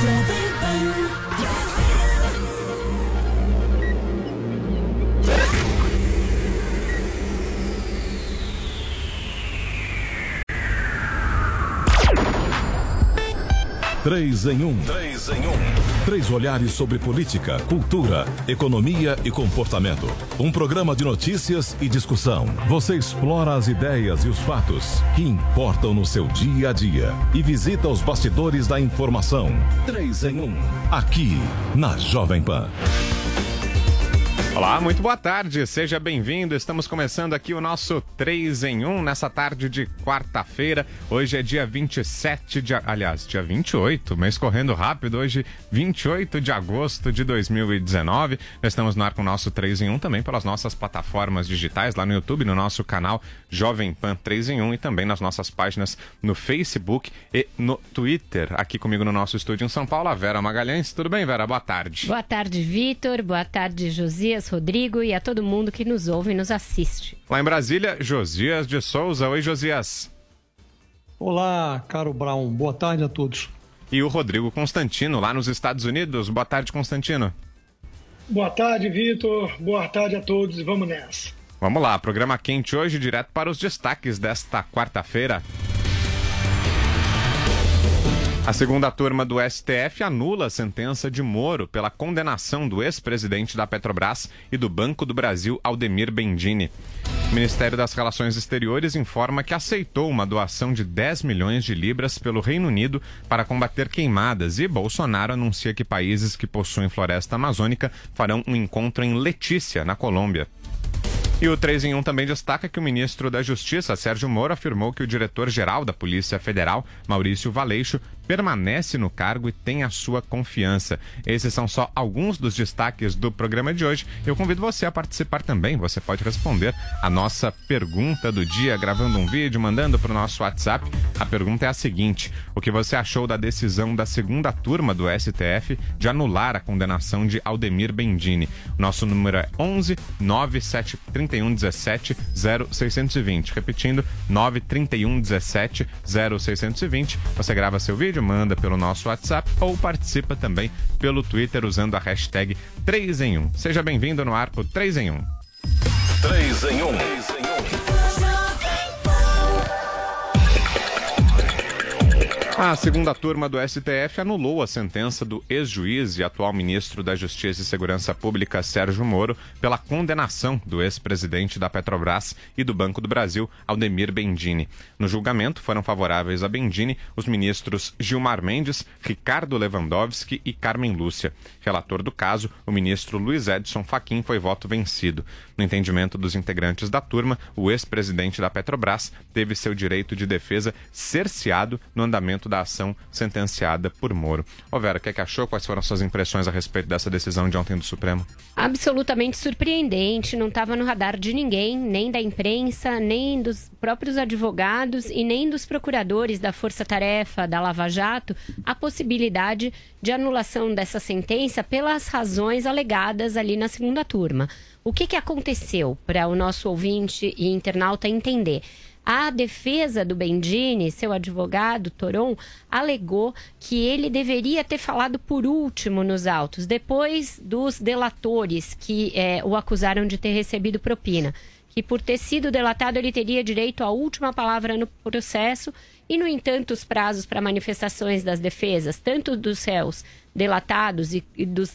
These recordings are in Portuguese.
Três em um. Três olhares sobre política, cultura, economia e comportamento. Um programa de notícias e discussão. Você explora as ideias e os fatos que importam no seu dia a dia e visita os bastidores da informação. 3 em 1, aqui na Jovem Pan. Olá, muito boa tarde, seja bem-vindo. Estamos começando aqui o nosso 3 em 1 nessa tarde de quarta-feira. Hoje é dia 27 de... Aliás, dia 28, mês correndo rápido. Hoje, 28 de agosto de 2019. Nós estamos no ar com o nosso 3 em 1 também pelas nossas plataformas digitais, lá no YouTube, no nosso canal Jovem Pan 3 em 1 e também nas nossas páginas no Facebook e no Twitter. Aqui comigo no nosso estúdio em São Paulo, a Vera Magalhães. Tudo bem, Vera? Boa tarde. Boa tarde, Vitor. Boa tarde, Josias, Rodrigo e a todo mundo que nos ouve e nos assiste. Lá em Brasília, Josias de Souza. Oi, Josias. Olá, caro Brown. Boa tarde a todos. E o Rodrigo Constantino, lá nos Estados Unidos. Boa tarde, Constantino. Boa tarde, Vitor. Boa tarde a todos e vamos nessa. Vamos lá, programa quente hoje, direto para os destaques desta quarta-feira. A segunda turma do STF anula a sentença de Moro pela condenação do ex-presidente da Petrobras e do Banco do Brasil, Aldemir Bendini. O Ministério das Relações Exteriores informa que aceitou uma doação de 10 milhões de libras pelo Reino Unido para combater queimadas e Bolsonaro anuncia que países que possuem floresta amazônica farão um encontro em Letícia, na Colômbia. E o 3 em 1 também destaca que o ministro da Justiça, Sérgio Moro, afirmou que o diretor-geral da Polícia Federal, Maurício Valeixo, permanece no cargo e tem a sua confiança. Esses são só alguns dos destaques do programa de hoje. Eu convido você a participar também. Você pode responder a nossa pergunta do dia gravando um vídeo, mandando para o nosso WhatsApp. A pergunta é a seguinte: o que você achou da decisão da segunda turma do STF de anular a condenação de Aldemir Bendini? Nosso número é 11 971 17 0620. Repetindo, 931 17 0620. Você grava seu vídeo, manda pelo nosso WhatsApp ou participa também pelo Twitter usando a hashtag 3 em 1. Seja bem-vindo no ar o 3 em 1. 3 em 1. A segunda turma do STF anulou a sentença do ex-juiz e atual ministro da Justiça e Segurança Pública, Sérgio Moro, pela condenação do ex-presidente da Petrobras e do Banco do Brasil, Aldemir Bendini. No julgamento, foram favoráveis a Bendini os ministros Gilmar Mendes, Ricardo Lewandowski e Carmen Lúcia. Relator do caso, o ministro Luiz Edson Fachin, foi voto vencido. No entendimento dos integrantes da turma, o ex-presidente da Petrobras teve seu direito de defesa cerceado no andamento da ação sentenciada por Moro. Ô Vera, o que achou? Quais foram as suas impressões a respeito dessa decisão de ontem do Supremo? Absolutamente surpreendente, não estava no radar de ninguém, nem da imprensa, nem dos próprios advogados e nem dos procuradores da Força Tarefa, da Lava Jato, a possibilidade de anulação dessa sentença pelas razões alegadas ali na segunda turma. O que aconteceu para o nosso ouvinte e internauta entender? A defesa do Bendini, seu advogado, Toron, alegou que ele deveria ter falado por último nos autos, depois dos delatores que o acusaram de ter recebido propina. Que por ter sido delatado ele teria direito à última palavra no processo e, no entanto, os prazos para manifestações das defesas, tanto dos réus delatados e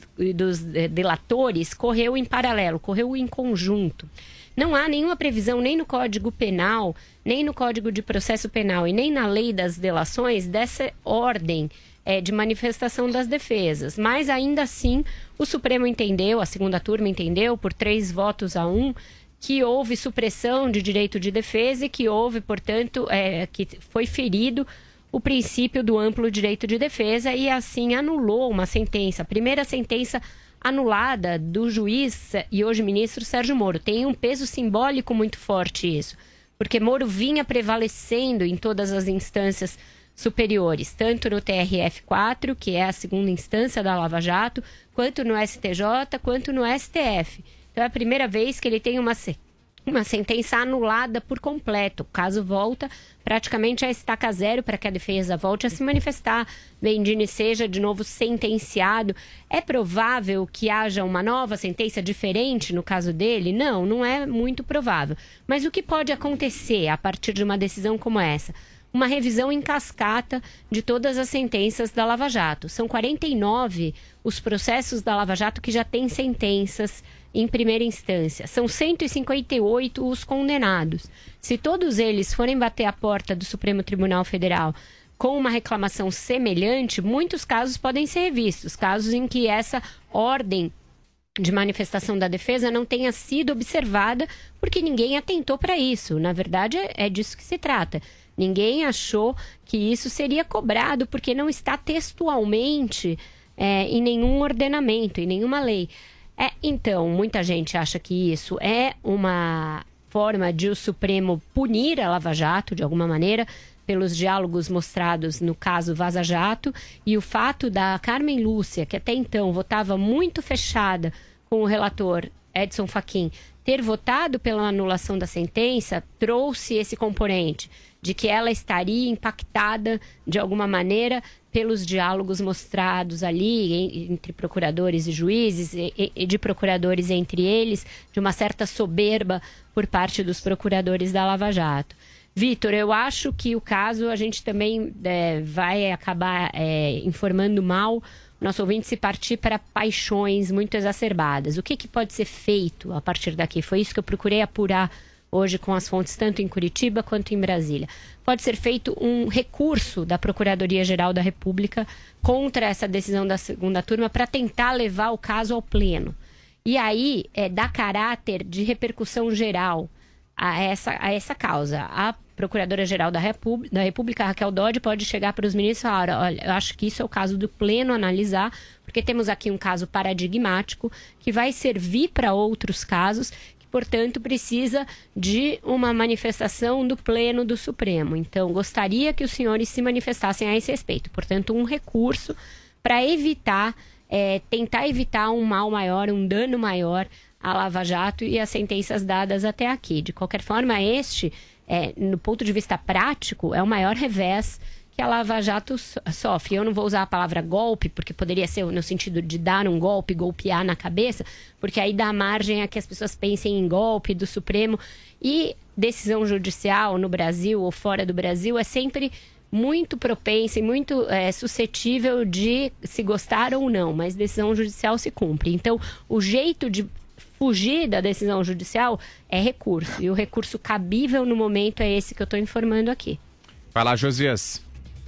dos delatores, correu em paralelo, correu em conjunto. Não há nenhuma previsão nem no Código Penal, nem no Código de Processo Penal e nem na Lei das Delações dessa ordem de manifestação das defesas. Mas, ainda assim, o Supremo entendeu, a segunda turma entendeu, por 3 votos a 1, que houve supressão de direito de defesa e que houve, portanto, que foi ferido o princípio do amplo direito de defesa e, assim, anulou uma sentença. A primeira sentença anulada do juiz e hoje ministro Sérgio Moro. Tem um peso simbólico muito forte isso, porque Moro vinha prevalecendo em todas as instâncias superiores, tanto no TRF4, que é a segunda instância da Lava Jato, quanto no STJ, quanto no STF. Então é a primeira vez que ele tem uma uma sentença anulada por completo. O caso volta praticamente a estaca zero para que a defesa volte a se manifestar. Bendini seja de novo sentenciado. É provável que haja uma nova sentença diferente no caso dele? Não, não é muito provável. Mas o que pode acontecer a partir de uma decisão como essa? Uma revisão em cascata de todas as sentenças da Lava Jato. São 49 os processos da Lava Jato que já têm sentenças em primeira instância. São 158 os condenados. Se todos eles forem bater a porta do Supremo Tribunal Federal com uma reclamação semelhante, muitos casos podem ser revistos. Casos em que essa ordem de manifestação da defesa não tenha sido observada porque ninguém atentou para isso. Na verdade, é disso que se trata. Ninguém achou que isso seria cobrado porque não está textualmente em nenhum ordenamento, em nenhuma lei. Então, muita gente acha que isso é uma forma de o Supremo punir a Lava Jato, de alguma maneira, pelos diálogos mostrados no caso Vaza Jato, e o fato da Carmen Lúcia, que até então votava muito fechada com o relator Edson Fachin, ter votado pela anulação da sentença, trouxe esse componente de que ela estaria impactada de alguma maneira pelos diálogos mostrados ali entre procuradores e juízes e de procuradores entre eles, de uma certa soberba por parte dos procuradores da Lava Jato. Vitor, eu acho que o caso a gente também vai acabar informando mal nosso ouvinte se partir para paixões muito exacerbadas. O que pode ser feito a partir daqui? Foi isso que eu procurei apurar hoje com as fontes tanto em Curitiba quanto em Brasília. Pode ser feito um recurso da Procuradoria-Geral da República contra essa decisão da segunda turma para tentar levar o caso ao pleno. E aí, dá caráter de repercussão geral a essa causa. A Procuradora-Geral da República, Raquel Dodge, pode chegar para os ministros e falar: olha, eu acho que isso é o caso do pleno analisar, porque temos aqui um caso paradigmático que vai servir para outros casos, que, portanto, precisa de uma manifestação do pleno do Supremo. Então, gostaria que os senhores se manifestassem a esse respeito. Portanto, um recurso para evitar, tentar evitar um mal maior, um dano maior à Lava Jato e às sentenças dadas até aqui. De qualquer forma, no ponto de vista prático, é o maior revés que a Lava Jato sofre. Eu não vou usar a palavra golpe, porque poderia ser no sentido de dar um golpe, golpear na cabeça, porque aí dá margem a que as pessoas pensem em golpe do Supremo. E decisão judicial no Brasil ou fora do Brasil é sempre muito propensa e muito suscetível de se gostar ou não, mas decisão judicial se cumpre. Então, o jeito de fugir da decisão judicial é recurso. E o recurso cabível no momento é esse que eu estou informando aqui. Vai lá, Josias.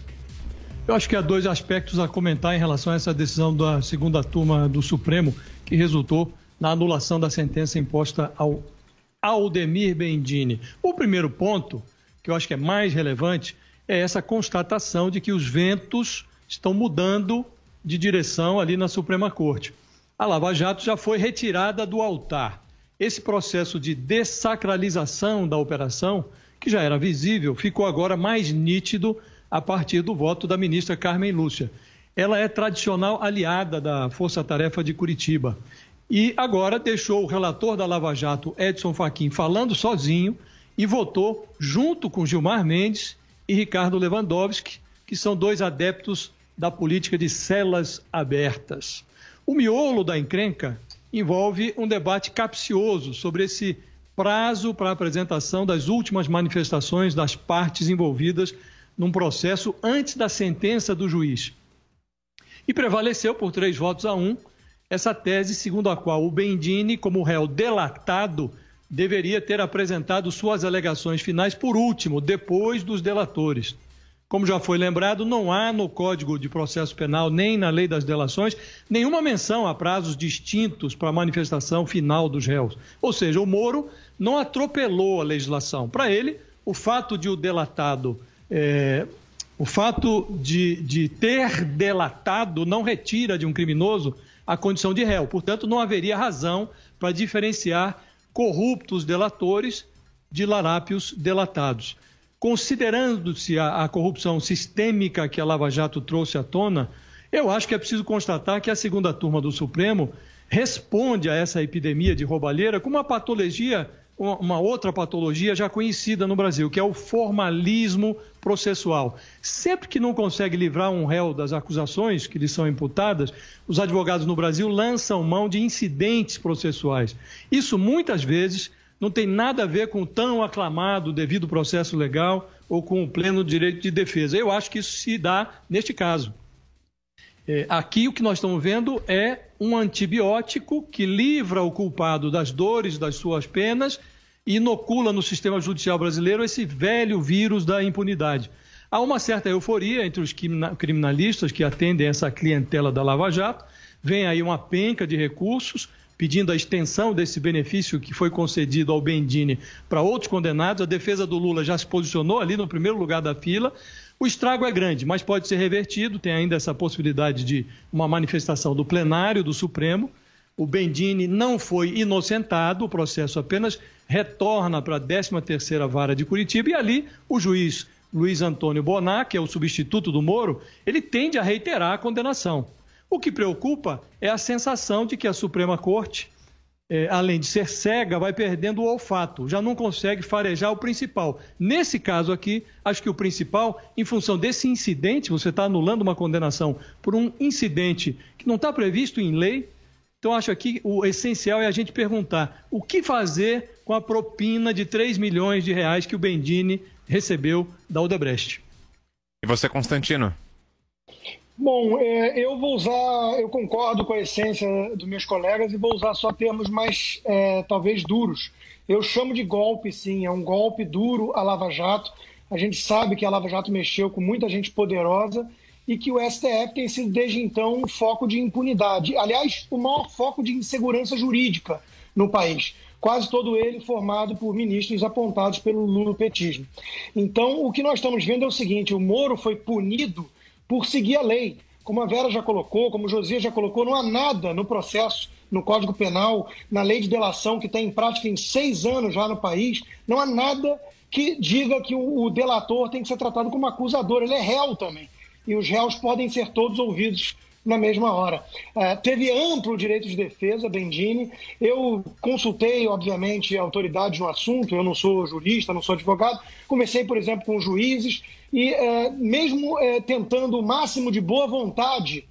Eu acho que há dois aspectos a comentar em relação a essa decisão da segunda turma do Supremo, que resultou na anulação da sentença imposta ao Aldemir Bendini. O primeiro ponto, que eu acho que é mais relevante, é essa constatação de que os ventos estão mudando de direção ali na Suprema Corte. A Lava Jato já foi retirada do altar. Esse processo de dessacralização da operação, que já era visível, ficou agora mais nítido a partir do voto da ministra Carmen Lúcia. Ela é tradicional aliada da Força Tarefa de Curitiba. E agora deixou o relator da Lava Jato, Edson Fachin, falando sozinho e votou junto com Gilmar Mendes e Ricardo Lewandowski, que são dois adeptos da política de celas abertas. O miolo da encrenca envolve um debate capcioso sobre esse prazo para a apresentação das últimas manifestações das partes envolvidas num processo antes da sentença do juiz. E prevaleceu por 3-1 essa tese segundo a qual o Bendini, como réu delatado, deveria ter apresentado suas alegações finais por último, depois dos delatores. Como já foi lembrado, não há no Código de Processo Penal, nem na Lei das Delações, nenhuma menção a prazos distintos para a manifestação final dos réus. Ou seja, o Moro não atropelou a legislação. Para ele, o fato de o delatado, o fato de ter delatado não retira de um criminoso a condição de réu. Portanto, não haveria razão para diferenciar corruptos delatores de larápios delatados. Considerando-se a corrupção sistêmica que a Lava Jato trouxe à tona, eu acho que é preciso constatar que a segunda turma do Supremo responde a essa epidemia de roubalheira com uma patologia uma outra patologia já conhecida no Brasil, que é o formalismo processual. Sempre que não consegue livrar um réu das acusações que lhe são imputadas, os advogados no Brasil lançam mão de incidentes processuais. Isso, muitas vezes, não tem nada a ver com o tão aclamado devido processo legal ou com o pleno direito de defesa. Eu acho que isso se dá neste caso. Aqui o que nós estamos vendo é um antibiótico que livra o culpado das dores das suas penas e inocula no sistema judicial brasileiro esse velho vírus da impunidade. Há uma certa euforia entre os criminalistas que atendem essa clientela da Lava Jato. Vem aí uma penca de recursos pedindo a extensão desse benefício que foi concedido ao Bendini para outros condenados. A defesa do Lula já se posicionou ali no primeiro lugar da fila. O estrago é grande, mas pode ser revertido. Tem ainda essa possibilidade de uma manifestação do plenário do Supremo. O Bendini não foi inocentado, o processo apenas retorna para a 13ª Vara de Curitiba e ali o juiz Luiz Antônio Bonar, que é o substituto do Moro, ele tende a reiterar a condenação. O que preocupa é a sensação de que a Suprema Corte, além de ser cega, vai perdendo o olfato, já não consegue farejar o principal. Nesse caso aqui, acho que o principal, em função desse incidente, você está anulando uma condenação por um incidente que não está previsto em lei. Então, acho aqui o essencial é a gente perguntar o que fazer com a propina de 3 milhões de reais que o Bendini recebeu da Odebrecht. E você, Constantino? Bom, eu concordo com a essência dos meus colegas e vou usar só termos mais, talvez, duros. Eu chamo de golpe, sim, é um golpe duro à Lava Jato. A gente sabe que a Lava Jato mexeu com muita gente poderosa e que o STF tem sido, desde então, um foco de impunidade. Aliás, o maior foco de insegurança jurídica no país. Quase todo ele formado por ministros apontados pelo lulopetismo. Então, o que nós estamos vendo é o seguinte: o Moro foi punido por seguir a lei. Como a Vera já colocou, como o Josias já colocou, não há nada no processo, no Código Penal, na lei de delação, que está em prática em 6 anos já no país, não há nada que diga que o delator tem que ser tratado como acusador. Ele é réu também. E os réus podem ser todos ouvidos na mesma hora. Teve amplo direito de defesa, Bendini. Eu consultei, obviamente, autoridades no assunto. Eu não sou jurista, não sou advogado. Conversei, por exemplo, com juízes e mesmo tentando o máximo de boa vontade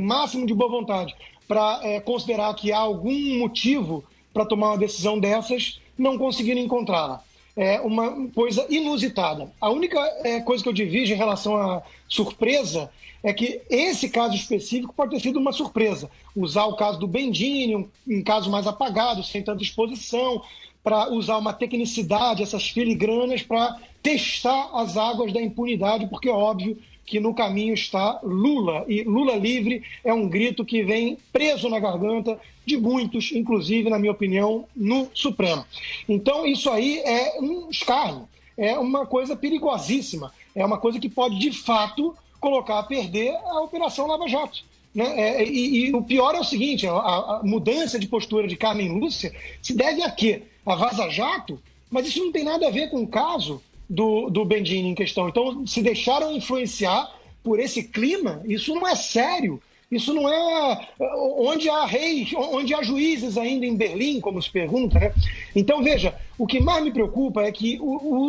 para considerar que há algum motivo para tomar uma decisão dessas, não conseguiram encontrá-la. É uma coisa inusitada. A única coisa que eu divido em relação à surpresa é que esse caso específico pode ter sido uma surpresa. Usar o caso do Bendini, um caso mais apagado, sem tanta exposição, para usar uma tecnicidade, essas filigranas, para testar as águas da impunidade, porque é óbvio que no caminho está Lula. E Lula livre é um grito que vem preso na garganta de muitos, inclusive, na minha opinião, no Supremo. Então, isso aí é um escárnio, é uma coisa perigosíssima, é uma coisa que pode, de fato, colocar a perder a Operação Lava Jato. Né? E o pior é o seguinte: a mudança de postura de Carmen Lúcia se deve a quê? A Vaza Jato? Mas isso não tem nada a ver com o caso do Bendini em questão. Então, se deixaram influenciar por esse clima, isso não é sério. Isso não é onde há reis, onde há juízes ainda em Berlim, como se pergunta, né? Então, veja, o que mais me preocupa é que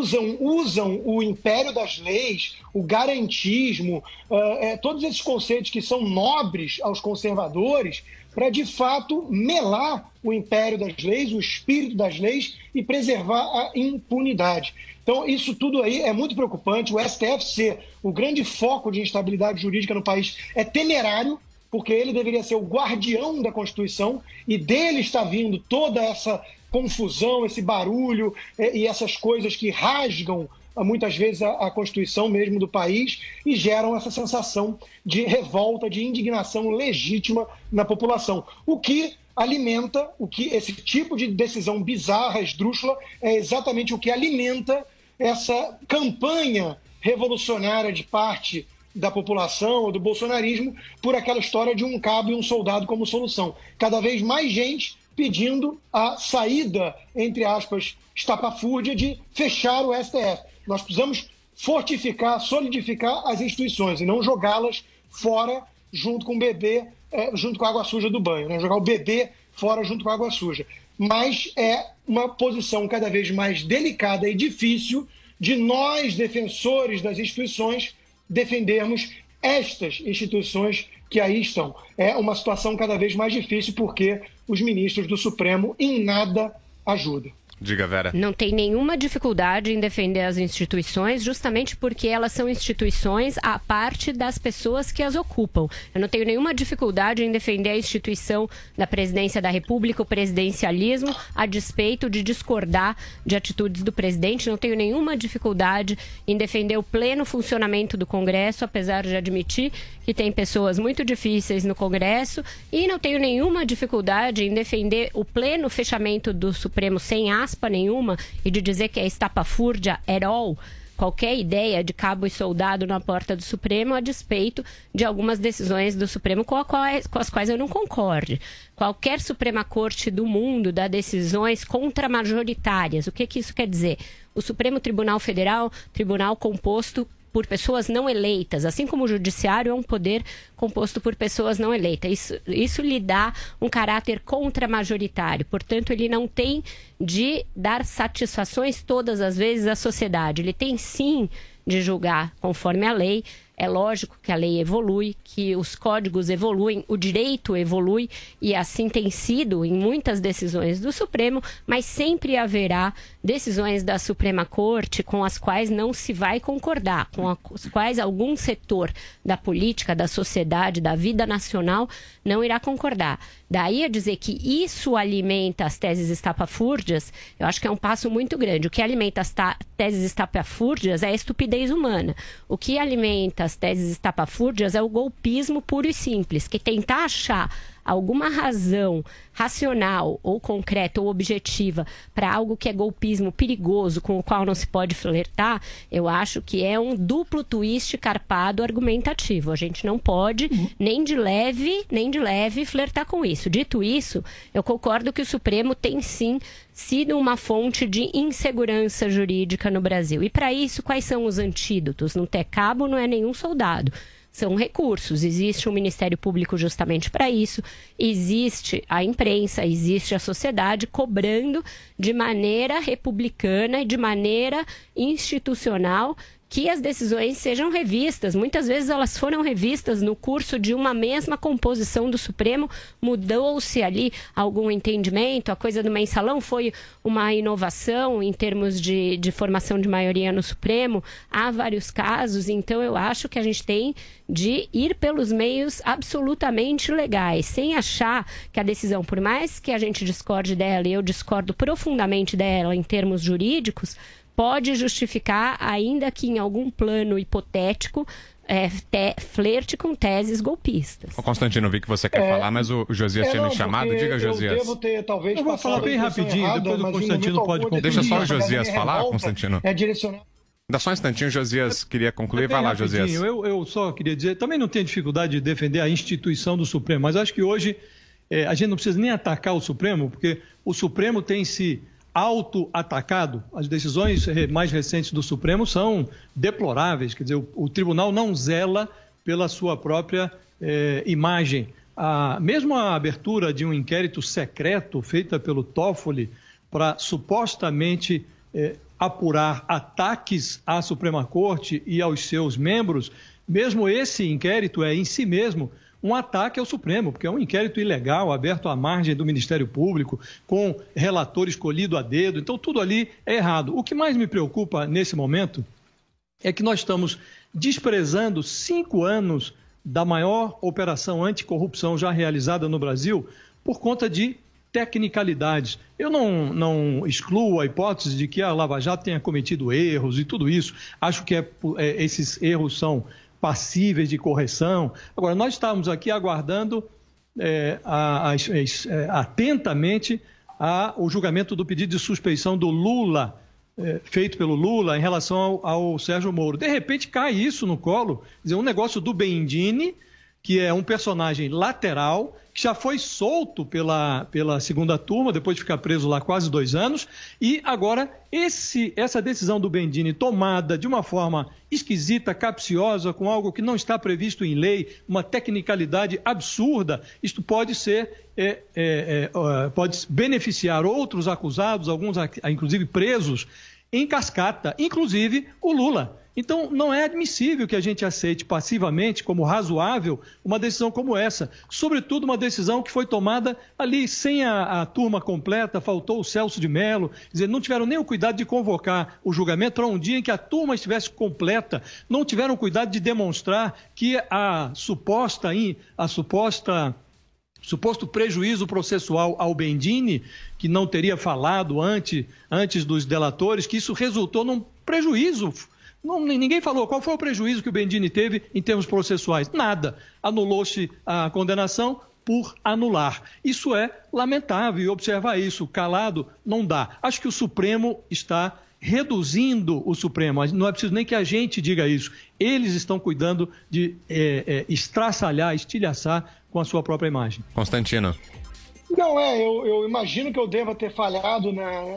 usam o império das leis, o garantismo, todos esses conceitos que são nobres aos conservadores, para, de fato, melar o império das leis, o espírito das leis e preservar a impunidade. Então, isso tudo aí é muito preocupante. O STF ser o grande foco de instabilidade jurídica no país é temerário, porque ele deveria ser o guardião da Constituição e dele está vindo toda essa confusão, esse barulho e essas coisas que rasgam muitas vezes a Constituição mesmo do país e geram essa sensação de revolta, de indignação legítima na população. O que alimenta, esse tipo de decisão bizarra, esdrúxula, é exatamente o que alimenta essa campanha revolucionária de parte da população ou do bolsonarismo por aquela história de um cabo e um soldado como solução. Cada vez mais gente pedindo a saída, entre aspas, estapafúrdia de fechar o STF. Nós precisamos fortificar, solidificar as instituições e não jogá-las fora junto com o bebê, junto com a água suja do banho, né? Jogar o bebê fora junto com a água suja. mas é uma posição cada vez mais delicada e difícil de nós, defensores das instituições, defendermos estas instituições que aí estão. É uma situação cada vez mais difícil porque os ministros do Supremo em nada ajudam. Diga, Vera. Não tem nenhuma dificuldade em defender as instituições, justamente porque elas são instituições à parte das pessoas que as ocupam. Eu não tenho nenhuma dificuldade em defender a instituição da presidência da República, o presidencialismo, a despeito de discordar de atitudes do presidente. Não tenho nenhuma dificuldade em defender o pleno funcionamento do Congresso, apesar de admitir que tem pessoas muito difíceis no Congresso, e não tenho nenhuma dificuldade em defender o pleno fechamento do Supremo sem aspa nenhuma e de dizer que é estapafúrdia at all, qualquer ideia de cabo e soldado na porta do Supremo, a despeito de algumas decisões do Supremo com as quais eu não concorde. Qualquer Suprema Corte do mundo dá decisões contramajoritárias. O que isso quer dizer? O Supremo Tribunal Federal, tribunal composto por pessoas não eleitas, assim como o judiciário é um poder composto por pessoas não eleitas. Isso lhe dá um caráter contramajoritário, portanto, ele não tem de dar satisfações todas as vezes à sociedade. Ele tem sim de julgar conforme a lei. É lógico que a lei evolui, que os códigos evoluem, o direito evolui, e assim tem sido em muitas decisões do Supremo, mas sempre haverá decisões da Suprema Corte com as quais não se vai concordar, com as quais algum setor da política, da sociedade, da vida nacional não irá concordar. Daí a dizer que isso alimenta as teses estapafúrdias, eu acho que é um passo muito grande. O que alimenta as teses estapafúrdias é a estupidez humana. O que alimenta as teses estapafúrdias é o golpismo puro e simples, que tentar achar alguma razão racional ou concreta ou objetiva para algo que é golpismo perigoso, com o qual não se pode flertar, eu acho que é um duplo twist carpado argumentativo. A gente não pode nem de leve flertar com isso. Dito isso, eu concordo que o Supremo tem sim sido uma fonte de insegurança jurídica no Brasil. E para isso, quais são os antídotos? Não ter cabo não é nenhum soldado. São recursos. Existe um Ministério Público justamente para isso, existe a imprensa, existe a sociedade cobrando de maneira republicana e de maneira institucional que as decisões sejam revistas. Muitas vezes elas foram revistas no curso de uma mesma composição do Supremo, mudou-se ali algum entendimento, a coisa do mensalão foi uma inovação em termos de formação de maioria no Supremo, há vários casos, então eu acho que a gente tem de ir pelos meios absolutamente legais, sem achar que a decisão, por mais que a gente discorde dela, e eu discordo profundamente dela em termos jurídicos, pode justificar, ainda que em algum plano hipotético, flerte com teses golpistas. O Constantino, vi que você quer falar, mas o Josias tinha me chamado. Diga, Josias. Eu devo ter, talvez, eu vou falar bem rapidinho, errada, depois o Constantino pode concluir. Deixa só o Josias falar, Constantino. É direcionado. Dá só um instantinho, Josias queria concluir. Vai lá, Josias. Eu só queria dizer, também não tenho dificuldade de defender a instituição do Supremo, mas acho que hoje a gente não precisa nem atacar o Supremo, porque o Supremo tem se auto-atacado. As decisões mais recentes do Supremo são deploráveis, quer dizer, o tribunal não zela pela sua própria imagem. Mesmo a abertura de um inquérito secreto feita pelo Toffoli para supostamente apurar ataques à Suprema Corte e aos seus membros, mesmo esse inquérito é em si mesmo um ataque ao Supremo, porque é um inquérito ilegal, aberto à margem do Ministério Público, com relator escolhido a dedo, então tudo ali é errado. O que mais me preocupa nesse momento é que nós estamos desprezando 5 anos da maior operação anticorrupção já realizada no Brasil por conta de tecnicalidades. Eu não excluo a hipótese de que a Lava Jato tenha cometido erros e tudo isso. Acho que esses erros são passíveis de correção. Agora, nós estamos aqui aguardando atentamente o julgamento do pedido de suspeição do Lula, feito pelo Lula em relação ao Sérgio Moro. De repente, cai isso no colo, quer dizer, um negócio do Bendini, que é um personagem lateral, que já foi solto pela segunda turma, depois de ficar preso lá quase 2 anos, e agora essa decisão do Bendini tomada de uma forma esquisita, capciosa, com algo que não está previsto em lei, uma tecnicalidade absurda, isto pode pode beneficiar outros acusados, alguns inclusive presos, em cascata, inclusive o Lula. Então, não é admissível que a gente aceite passivamente, como razoável, uma decisão como essa. Sobretudo, uma decisão que foi tomada ali sem a turma completa, faltou o Celso de Mello, quer dizer, não tiveram nem o cuidado de convocar o julgamento para um dia em que a turma estivesse completa, não tiveram cuidado de demonstrar que suposto prejuízo processual ao Bendini, que não teria falado antes dos delatores, que isso resultou num prejuízo. Ninguém falou qual foi o prejuízo que o Bendini teve em termos processuais. Nada. Anulou-se a condenação por anular. Isso é lamentável e observar isso calado não dá. Acho que o Supremo está reduzindo o Supremo. Não é preciso nem que a gente diga isso. Eles estão cuidando de estraçalhar, estilhaçar com a sua própria imagem. Constantino. Não, eu imagino que eu deva ter falhado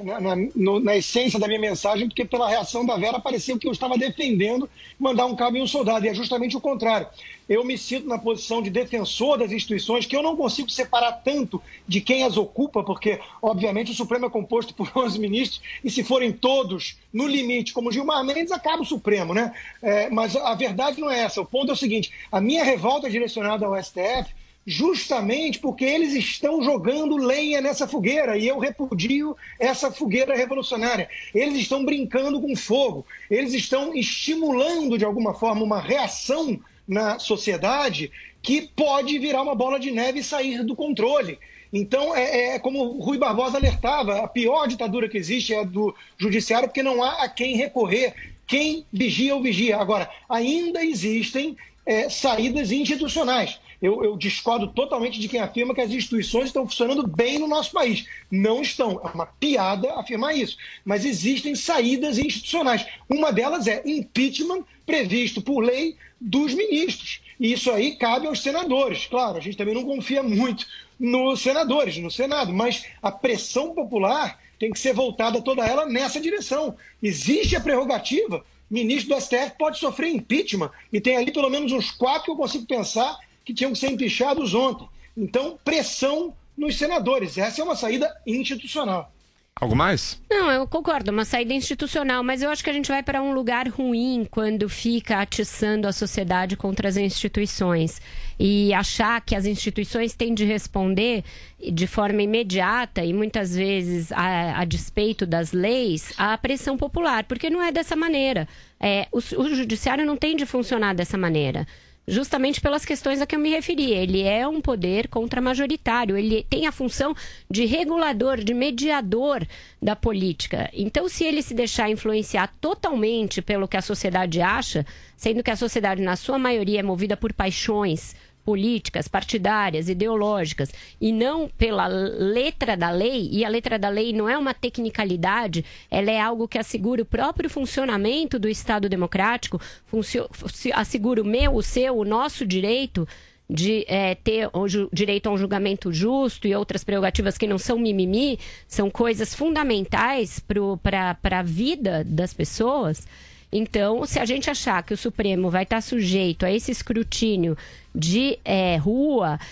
na essência da minha mensagem, porque pela reação da Vera pareceu que eu estava defendendo mandar um cabo em um soldado, e é justamente o contrário. Eu me sinto na posição de defensor das instituições, que eu não consigo separar tanto de quem as ocupa, porque, obviamente, o Supremo é composto por 11 ministros, e se forem todos no limite, como Gilmar Mendes, acaba o Supremo, né? Mas a verdade não é essa. O ponto é o seguinte: a minha revolta é direcionada ao STF, justamente porque eles estão jogando lenha nessa fogueira, e eu repudio essa fogueira revolucionária. Eles estão brincando com fogo, eles estão estimulando, de alguma forma, uma reação na sociedade que pode virar uma bola de neve e sair do controle. Então, como o Rui Barbosa alertava, a pior ditadura que existe é a do judiciário, porque não há a quem recorrer. Quem vigia ou vigia. Agora, ainda existem saídas institucionais. Eu discordo totalmente de quem afirma que as instituições estão funcionando bem no nosso país. Não estão. É uma piada afirmar isso. Mas existem saídas institucionais. Uma delas é impeachment previsto por lei dos ministros. E isso aí cabe aos senadores. Claro, a gente também não confia muito nos senadores, no Senado, mas a pressão popular tem que ser voltada toda ela nessa direção. Existe a prerrogativa. Ministro do STF pode sofrer impeachment. E tem ali pelo menos uns 4 que eu consigo pensar que tinham que ser empichados ontem. Então, pressão nos senadores. Essa é uma saída institucional. Algo mais? Não, eu concordo, uma saída institucional, mas eu acho que a gente vai para um lugar ruim quando fica atiçando a sociedade contra as instituições e achar que as instituições têm de responder de forma imediata e muitas vezes a despeito das leis à pressão popular, porque não é dessa maneira. O judiciário não tem de funcionar dessa maneira. Justamente pelas questões a que eu me referi. Ele é um poder contramajoritário, ele tem a função de regulador, de mediador da política. Então, se ele se deixar influenciar totalmente pelo que a sociedade acha, sendo que a sociedade, na sua maioria, é movida por paixões políticas, partidárias, ideológicas, e não pela letra da lei, e a letra da lei não é uma tecnicalidade, ela é algo que assegura o próprio funcionamento do Estado democrático, assegura o meu, o seu, o nosso direito de ter o direito a um julgamento justo e outras prerrogativas que não são mimimi, são coisas fundamentais para a vida das pessoas. Então, se a gente achar que o Supremo vai estar sujeito a esse escrutínio de rua,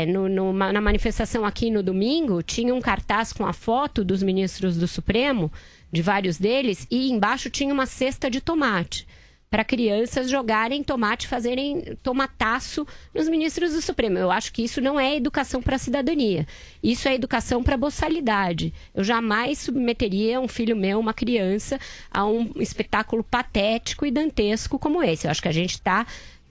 na manifestação aqui no domingo, tinha um cartaz com a foto dos ministros do Supremo, de vários deles, e embaixo tinha uma cesta de tomate, para crianças jogarem tomate, fazerem tomataço nos ministros do Supremo. Eu acho que isso não é educação para a cidadania. Isso é educação para a boçalidade. Eu jamais submeteria um filho meu, uma criança, a um espetáculo patético e dantesco como esse. Eu acho que a gente está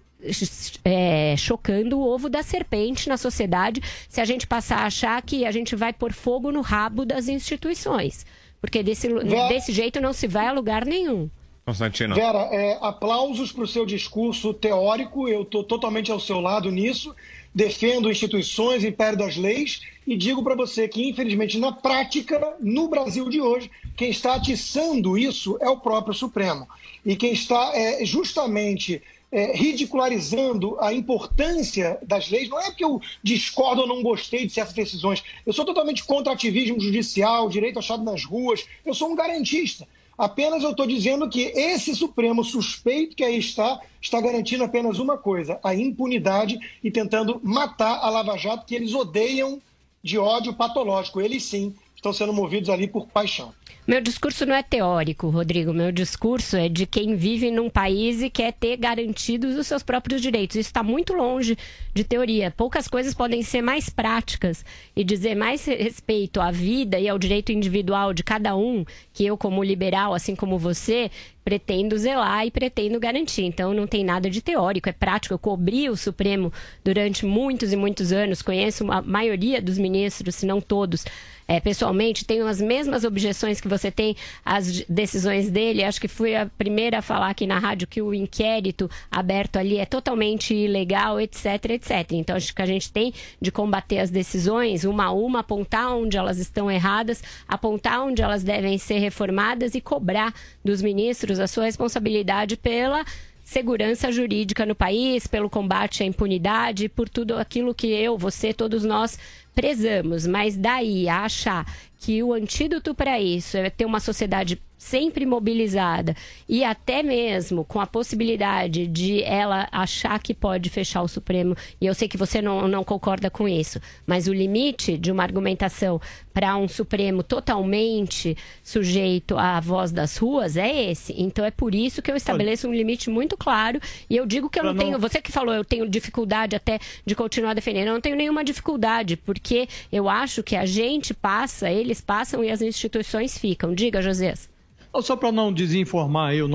chocando o ovo da serpente na sociedade se a gente passar a achar que a gente vai pôr fogo no rabo das instituições. Porque desse jeito não se vai a lugar nenhum. Constantino. Vera, aplausos para o seu discurso teórico, eu estou totalmente ao seu lado nisso, defendo instituições, império das leis, e digo para você que, infelizmente, na prática, no Brasil de hoje, quem está atiçando isso é o próprio Supremo. E quem está justamente ridicularizando a importância das leis. Não é porque eu discordo ou não gostei de certas decisões. Eu sou totalmente contra ativismo judicial, direito achado nas ruas. Eu sou um garantista. Apenas eu estou dizendo que esse Supremo suspeito que aí está garantindo apenas uma coisa, a impunidade, e tentando matar a Lava Jato, que eles odeiam de ódio patológico. Eles sim estão sendo movidos ali por paixão. Meu discurso não é teórico, Rodrigo. Meu discurso é de quem vive num país e quer ter garantidos os seus próprios direitos. Isso está muito longe de teoria. Poucas coisas podem ser mais práticas e dizer mais respeito à vida e ao direito individual de cada um, que eu, como liberal, assim como você, pretendo zelar e pretendo garantir. Então, não tem nada de teórico, é prático. Eu cobri o Supremo durante muitos e muitos anos, conheço a maioria dos ministros, se não todos, pessoalmente, tenho as mesmas objeções que você tem às decisões dele. Acho que fui a primeira a falar aqui na rádio que o inquérito aberto ali é totalmente ilegal, etc, etc. Então, acho que a gente tem de combater as decisões uma a uma, apontar onde elas estão erradas, apontar onde elas devem ser reformadas e cobrar dos ministros a sua responsabilidade pela segurança jurídica no país, pelo combate à impunidade, por tudo aquilo que eu, você, todos nós prezamos. Mas daí a achar que o antídoto para isso é ter uma sociedade sempre mobilizada e até mesmo com a possibilidade de ela achar que pode fechar o Supremo, e eu sei que você não concorda com isso, mas o limite de uma argumentação para um Supremo totalmente sujeito à voz das ruas é esse. Então é por isso que eu estabeleço um limite muito claro, e eu digo que eu não tenho, você que falou, eu tenho dificuldade até de continuar defendendo, eu não tenho nenhuma dificuldade, porque eu acho que a gente passa, eles passam e as instituições ficam. Diga, Josias. Só para não desinformar aí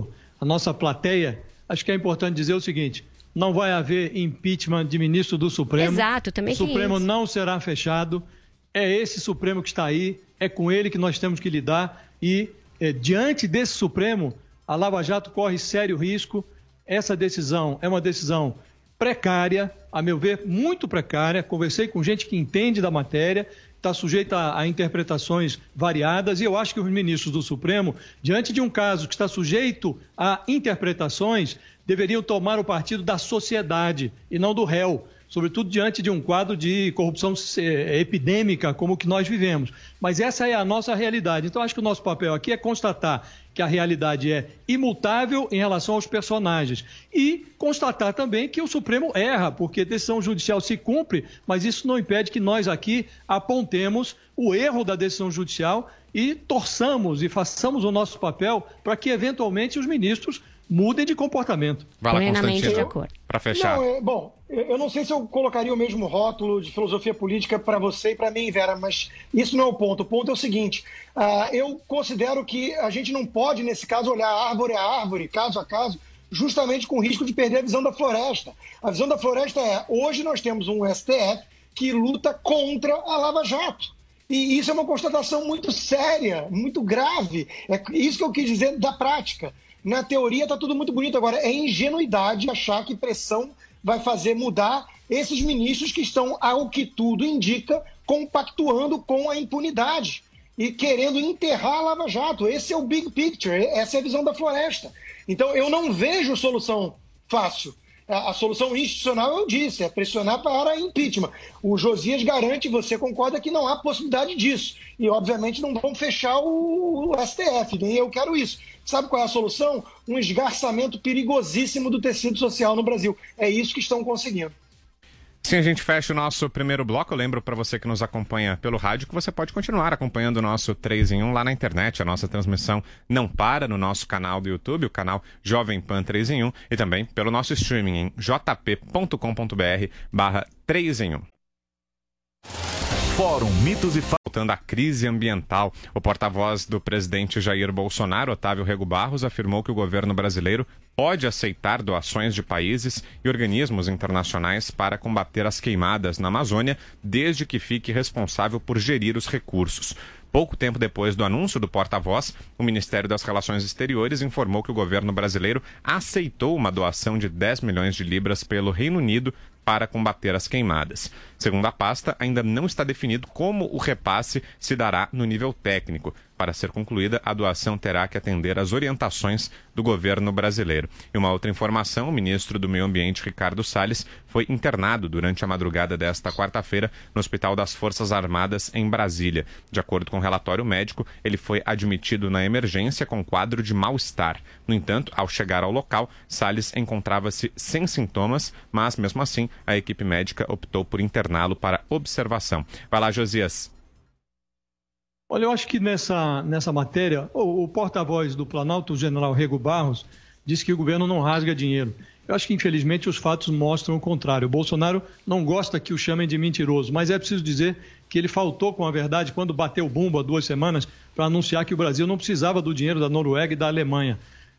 a nossa plateia, acho que é importante dizer o seguinte: não vai haver impeachment de ministro do Supremo. Exato, também o Supremo não será fechado. É esse Supremo que está aí, é com ele que nós temos que lidar e, diante desse Supremo, a Lava Jato corre sério risco. Essa decisão é uma decisão precária, a meu ver, muito precária. Conversei com gente que entende da matéria, está sujeita a interpretações variadas, e eu acho que os ministros do Supremo, diante de um caso que está sujeito a interpretações, deveriam tomar o partido da sociedade e não do réu, sobretudo diante de um quadro de corrupção epidêmica como o que nós vivemos. Mas essa é a nossa realidade. Então, acho que o nosso papel aqui é constatar que a realidade é imutável em relação aos personagens e constatar também que o Supremo erra, porque a decisão judicial se cumpre, mas isso não impede que nós aqui apontemos o erro da decisão judicial e torçamos e façamos o nosso papel para que, eventualmente, os ministros mudem de comportamento. Plenamente de acordo. Para fechar. Bom, eu não sei se eu colocaria o mesmo rótulo de filosofia política para você e para mim, Vera, mas isso não é o ponto. O ponto é o seguinte: eu considero que a gente não pode, nesse caso, olhar árvore a árvore, caso a caso, justamente com o risco de perder a visão da floresta. A visão da floresta é: hoje nós temos um STF que luta contra a Lava Jato. E isso é uma constatação muito séria, muito grave. É isso que eu quis dizer da prática. Na teoria está tudo muito bonito. Agora, é ingenuidade achar que pressão vai fazer mudar esses ministros que estão, ao que tudo indica, compactuando com a impunidade e querendo enterrar a Lava Jato. Esse é o big picture, essa é a visão da floresta. Então, eu não vejo solução fácil. A solução institucional, eu disse, é pressionar para impeachment. O Josias garante, você concorda, que não há possibilidade disso. E, obviamente, não vão fechar o STF, nem eu quero isso. Sabe qual é a solução? Um esgarçamento perigosíssimo do tecido social no Brasil. É isso que estão conseguindo. Sim, a gente fecha o nosso primeiro bloco. Eu lembro para você que nos acompanha pelo rádio que você pode continuar acompanhando o nosso 3 em 1 lá na internet. A nossa transmissão não para no nosso canal do YouTube, o canal Jovem Pan 3 em 1, e também pelo nosso streaming em jp.com.br/3 em 1. Fórum Mitos e Fatos. Voltando à crise ambiental, o porta-voz do presidente Jair Bolsonaro, Otávio Rego Barros, afirmou que o governo brasileiro pode aceitar doações de países e organismos internacionais para combater as queimadas na Amazônia, desde que fique responsável por gerir os recursos. Pouco tempo depois do anúncio do porta-voz, o Ministério das Relações Exteriores informou que o governo brasileiro aceitou uma doação de 10 milhões de libras pelo Reino Unido para combater as queimadas. Segundo a pasta, ainda não está definido como o repasse se dará no nível técnico. Para ser concluída, a doação terá que atender às orientações do governo brasileiro. E uma outra informação, o ministro do Meio Ambiente, Ricardo Salles, foi internado durante a madrugada desta quarta-feira no Hospital das Forças Armadas em Brasília. De acordo com o relatório médico, ele foi admitido na emergência com quadro de mal-estar. No entanto, ao chegar ao local, Salles encontrava-se sem sintomas, mas mesmo assim a equipe médica optou por interná-lo para observação. Vai lá, Josias. Olha, eu acho que nessa matéria, o porta-voz do Planalto, o general Rego Barros, disse que o governo não rasga dinheiro. Eu acho que, infelizmente, os fatos mostram o contrário. O Bolsonaro não gosta que o chamem de mentiroso, mas é preciso dizer que ele faltou com a verdade quando bateu o bumbo há 2 semanas para anunciar que o Brasil não precisava do dinheiro da Noruega e da Alemanha.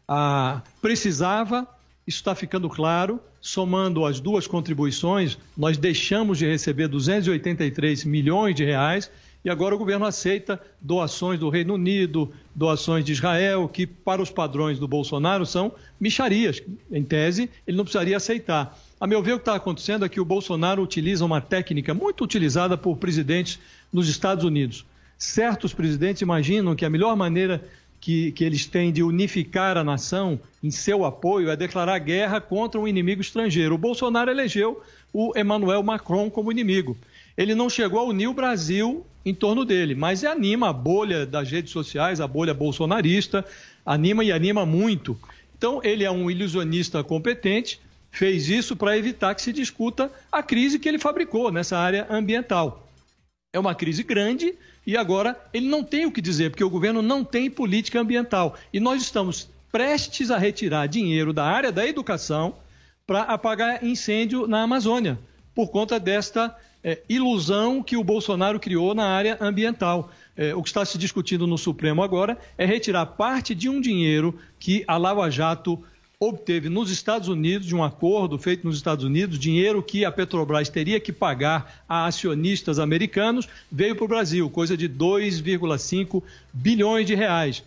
Precisava, isso está ficando claro, somando as 2 contribuições, nós deixamos de receber 283 milhões de reais e agora o governo aceita doações do Reino Unido, doações de Israel, que para os padrões do Bolsonaro são mixarias. Em tese, ele não precisaria aceitar. A meu ver, o que está acontecendo é que o Bolsonaro utiliza uma técnica muito utilizada por presidentes nos Estados Unidos. Certos presidentes imaginam que a melhor maneira que eles têm de unificar a nação em seu apoio é declarar guerra contra um inimigo estrangeiro. O Bolsonaro elegeu o Emmanuel Macron como inimigo. Ele não chegou a unir o Brasil em torno dele, mas anima a bolha das redes sociais, a bolha bolsonarista, anima muito. Então, ele é um ilusionista competente, fez isso para evitar que se discuta a crise que ele fabricou nessa área ambiental. É uma crise grande e agora ele não tem o que dizer, porque o governo não tem política ambiental. E nós estamos prestes a retirar dinheiro da área da educação para apagar incêndio na Amazônia, por conta desta ilusão que o Bolsonaro criou na área ambiental. O que está se discutindo no Supremo agora é retirar parte de um dinheiro que a Lava Jato obteve nos Estados Unidos, de um acordo feito nos Estados Unidos, dinheiro que a Petrobras teria que pagar a acionistas americanos, veio para o Brasil, coisa de 2,5 bilhões de reais.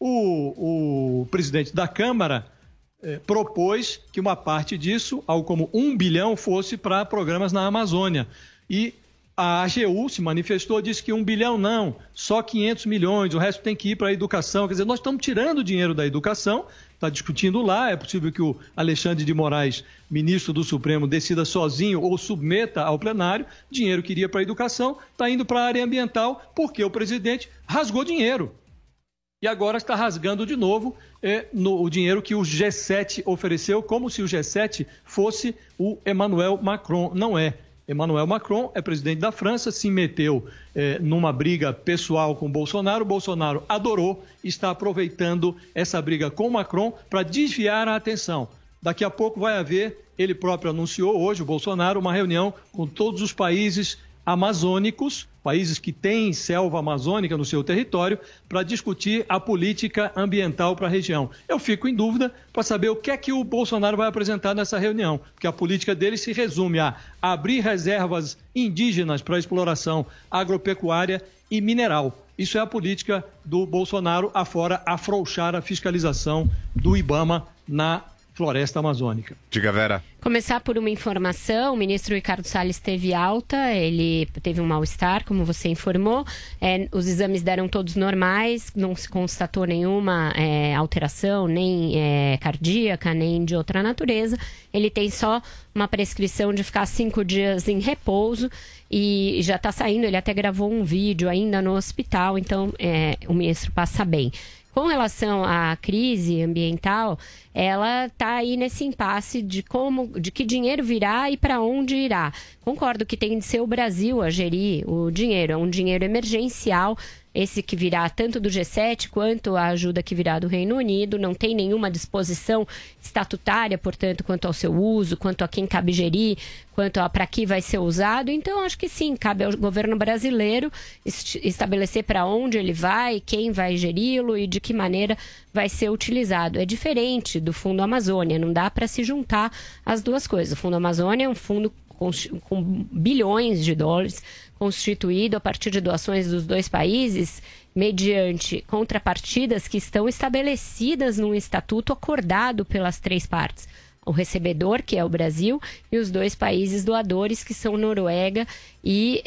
O presidente da Câmara propôs que uma parte disso, algo como 1 bilhão, fosse para programas na Amazônia. E a AGU se manifestou, disse que 1 bilhão não, só 500 milhões, o resto tem que ir para a educação. Quer dizer, nós estamos tirando dinheiro da educação, está discutindo lá, é possível que o Alexandre de Moraes, ministro do Supremo, decida sozinho ou submeta ao plenário, dinheiro que iria para a educação, está indo para a área ambiental, porque o presidente rasgou dinheiro. E agora está rasgando de novo o dinheiro que o G7 ofereceu, como se o G7 fosse o Emmanuel Macron. Não é. Emmanuel Macron é presidente da França, se meteu numa briga pessoal com o Bolsonaro adorou e está aproveitando essa briga com o Macron para desviar a atenção. Daqui a pouco vai haver, ele próprio anunciou hoje, o Bolsonaro, uma reunião com todos os países amazônicos, países que têm selva amazônica no seu território, para discutir a política ambiental para a região. Eu fico em dúvida para saber o que é que o Bolsonaro vai apresentar nessa reunião, porque a política dele se resume a abrir reservas indígenas para exploração agropecuária e mineral. Isso é a política do Bolsonaro, afora afrouxar a fiscalização do IBAMA na floresta amazônica. Diga, Vera. Começar por uma informação, o ministro Ricardo Salles teve alta, ele teve um mal-estar, como você informou, os exames deram todos normais, não se constatou nenhuma alteração, nem cardíaca, nem de outra natureza, ele tem só uma prescrição de ficar 5 dias em repouso e já está saindo, ele até gravou um vídeo ainda no hospital, então o ministro passa bem. Com relação à crise ambiental, ela está aí nesse impasse de que dinheiro virá e para onde irá. Concordo que tem de ser o Brasil a gerir o dinheiro, é um dinheiro emergencial, esse que virá tanto do G7 quanto a ajuda que virá do Reino Unido, não tem nenhuma disposição estatutária, portanto, quanto ao seu uso, quanto a quem cabe gerir, quanto a para que vai ser usado. Então, acho que sim, cabe ao governo brasileiro estabelecer para onde ele vai, quem vai geri-lo e de que maneira vai ser utilizado. É diferente do Fundo Amazônia, não dá para se juntar as duas coisas. O Fundo Amazônia é um fundo com bilhões de dólares, constituído a partir de doações dos 2 países, mediante contrapartidas que estão estabelecidas num estatuto acordado pelas 3 partes. o recebedor, que é o Brasil, e os 2 países doadores, que são Noruega e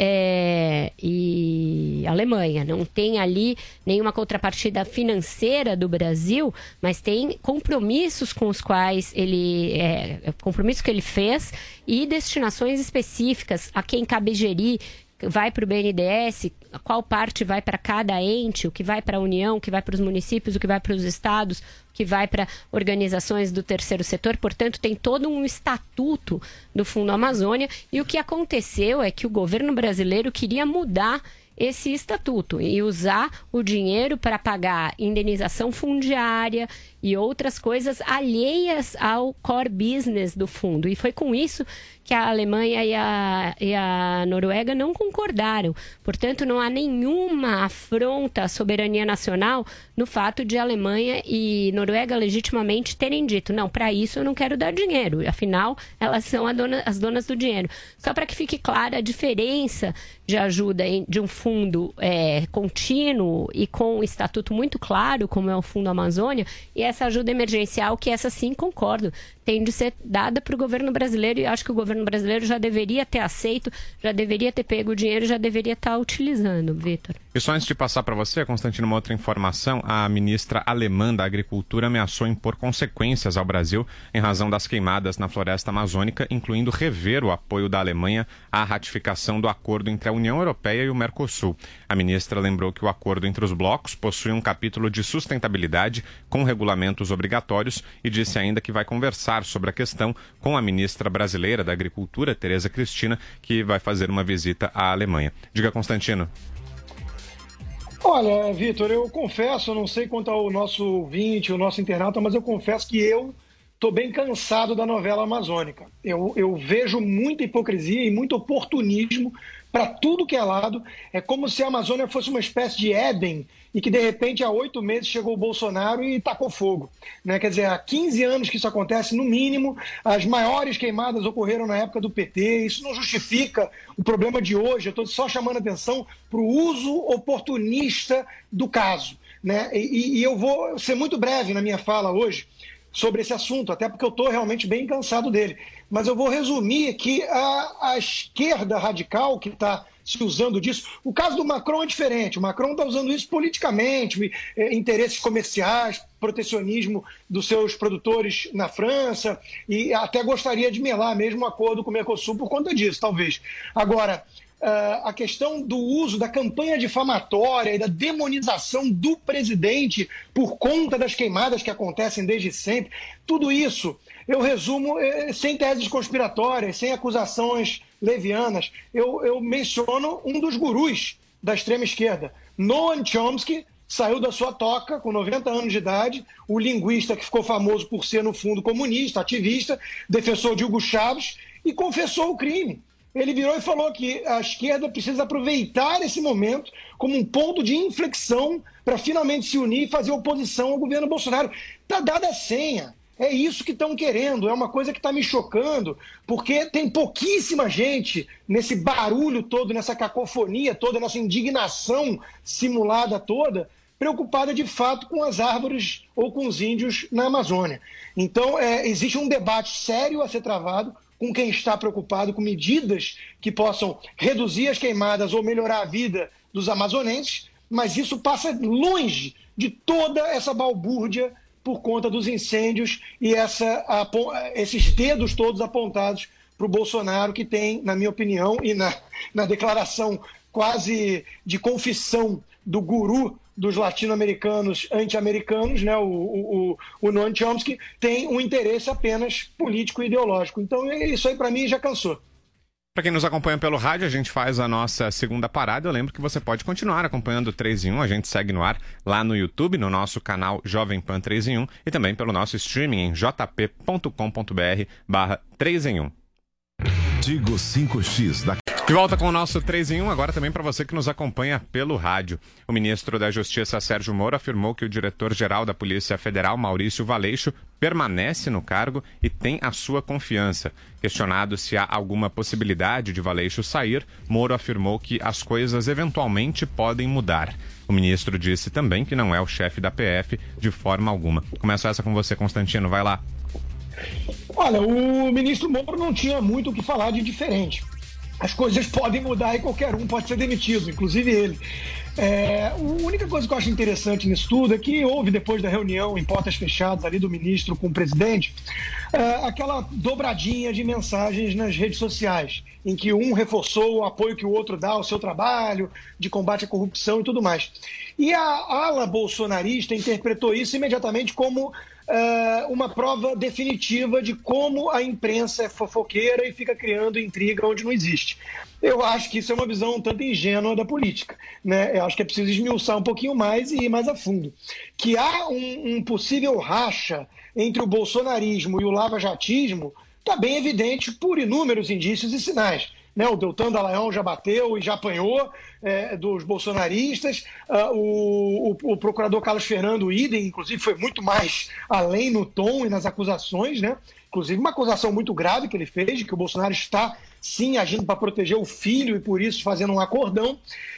Alemanha. Não tem ali nenhuma contrapartida financeira do Brasil, mas tem compromissos com os quais compromissos que ele fez e destinações específicas a quem cabe gerir. Vai para o BNDES, qual parte vai para cada ente, o que vai para a União, o que vai para os municípios, o que vai para os estados, o que vai para organizações do terceiro setor. Portanto, tem todo um estatuto do Fundo Amazônia, e o que aconteceu é que o governo brasileiro queria mudar esse estatuto e usar o dinheiro para pagar indenização fundiária e outras coisas alheias ao core business do fundo. E foi com isso que a Alemanha e a Noruega não concordaram. Portanto, não há nenhuma afronta à soberania nacional no fato de a Alemanha e Noruega legitimamente terem dito: não, para isso eu não quero dar dinheiro. Afinal, elas são as donas do dinheiro. Só para que fique clara a diferença de ajuda de um fundo contínuo e com um estatuto muito claro, como é o Fundo Amazônia, e essa ajuda emergencial, que essa sim, concordo, tem de ser dada para o governo brasileiro, e acho que o governo brasileiro já deveria ter aceito, já deveria ter pego o dinheiro, já deveria estar utilizando, Vitor. E só antes de passar para você, Constantino, uma outra informação: a ministra alemã da Agricultura ameaçou impor consequências ao Brasil em razão das queimadas na floresta amazônica, incluindo rever o apoio da Alemanha à ratificação do acordo entre a União Europeia e o Mercosul. A ministra lembrou que o acordo entre os blocos possui um capítulo de sustentabilidade com regulamentos obrigatórios e disse ainda que vai conversar sobre a questão com a ministra brasileira da Agricultura, Tereza Cristina, que vai fazer uma visita à Alemanha. Diga, Constantino. Olha, Vitor, eu confesso, eu não sei quanto ao nosso ouvinte, o nosso internauta, mas eu confesso que eu estou bem cansado da novela amazônica. Eu vejo muita hipocrisia e muito oportunismo para tudo que é lado. É como se a Amazônia fosse uma espécie de Éden e que, de repente, há 8 meses chegou o Bolsonaro e tacou fogo, né? Quer dizer, há 15 anos que isso acontece, no mínimo. As maiores queimadas ocorreram na época do PT. Isso não justifica o problema de hoje. Eu estou só chamando a atenção para o uso oportunista do caso, né? E eu vou ser muito breve na minha fala hoje sobre esse assunto, até porque eu estou realmente bem cansado dele. Mas eu vou resumir que a esquerda radical que está se usando disso, o caso do Macron é diferente. O Macron está usando isso politicamente, interesses comerciais, protecionismo dos seus produtores na França, e até gostaria de melar mesmo um acordo com o Mercosul por conta disso, talvez. Agora, a questão do uso da campanha difamatória e da demonização do presidente por conta das queimadas que acontecem desde sempre, tudo isso eu resumo sem teses conspiratórias, sem acusações levianas. Eu menciono um dos gurus da extrema esquerda, Noam Chomsky. Saiu da sua toca com 90 anos de idade, o linguista que ficou famoso por ser, no fundo, comunista, ativista, defensor de Hugo Chávez, e confessou o crime. Ele virou e falou que a esquerda precisa aproveitar esse momento como um ponto de inflexão para finalmente se unir e fazer oposição ao governo Bolsonaro. Está dada a senha. É isso que estão querendo. É uma coisa que está me chocando, porque tem pouquíssima gente nesse barulho todo, nessa cacofonia toda, nessa indignação simulada toda, preocupada de fato com as árvores ou com os índios na Amazônia. Então, existe um debate sério a ser travado com quem está preocupado com medidas que possam reduzir as queimadas ou melhorar a vida dos amazonenses, mas isso passa longe de toda essa balbúrdia por conta dos incêndios e esses dedos todos apontados para o Bolsonaro, que tem, na minha opinião, e na declaração quase de confissão do guru dos latino-americanos anti-americanos, né, o Noam Chomsky, tem um interesse apenas político e ideológico. Então, isso aí, para mim, já cansou. Para quem nos acompanha pelo rádio, a gente faz a nossa segunda parada. Eu lembro que você pode continuar acompanhando o 3 em 1. A gente segue no ar lá no YouTube, no nosso canal Jovem Pan 3 em 1 e também pelo nosso streaming em jp.com.br/3 em 1. Tigo 5X da... De volta com o nosso 3 em 1, agora também para você que nos acompanha pelo rádio. O ministro da Justiça, Sérgio Moro, afirmou que o diretor-geral da Polícia Federal, Maurício Valeixo, permanece no cargo e tem a sua confiança. Questionado se há alguma possibilidade de Valeixo sair, Moro afirmou que as coisas eventualmente podem mudar. O ministro disse também que não é o chefe da PF de forma alguma. Começo essa com você, Constantino, vai lá. Olha, o ministro Moro não tinha muito o que falar de diferente. As coisas podem mudar e qualquer um pode ser demitido, inclusive ele. A única coisa que eu acho interessante nisso tudo é que houve, depois da reunião em portas fechadas ali do ministro com o presidente, aquela dobradinha de mensagens nas redes sociais, em que um reforçou o apoio que o outro dá ao seu trabalho, de combate à corrupção e tudo mais. E a ala bolsonarista interpretou isso imediatamente como uma prova definitiva de como a imprensa é fofoqueira e fica criando intriga onde não existe. Eu acho que isso é uma visão um tanto ingênua da política, né? Eu acho que é preciso esmiuçar um pouquinho mais e ir mais a fundo. Que há um possível racha entre o bolsonarismo e o lavajatismo está bem evidente por inúmeros indícios e sinais. O Deltan Dallagnol já bateu e já apanhou dos bolsonaristas, o procurador Carlos Fernando idem, inclusive foi muito mais além no tom e nas acusações, né? Inclusive uma acusação muito grave que ele fez, de que o Bolsonaro está sim agindo para proteger o filho e por isso fazendo um acordão,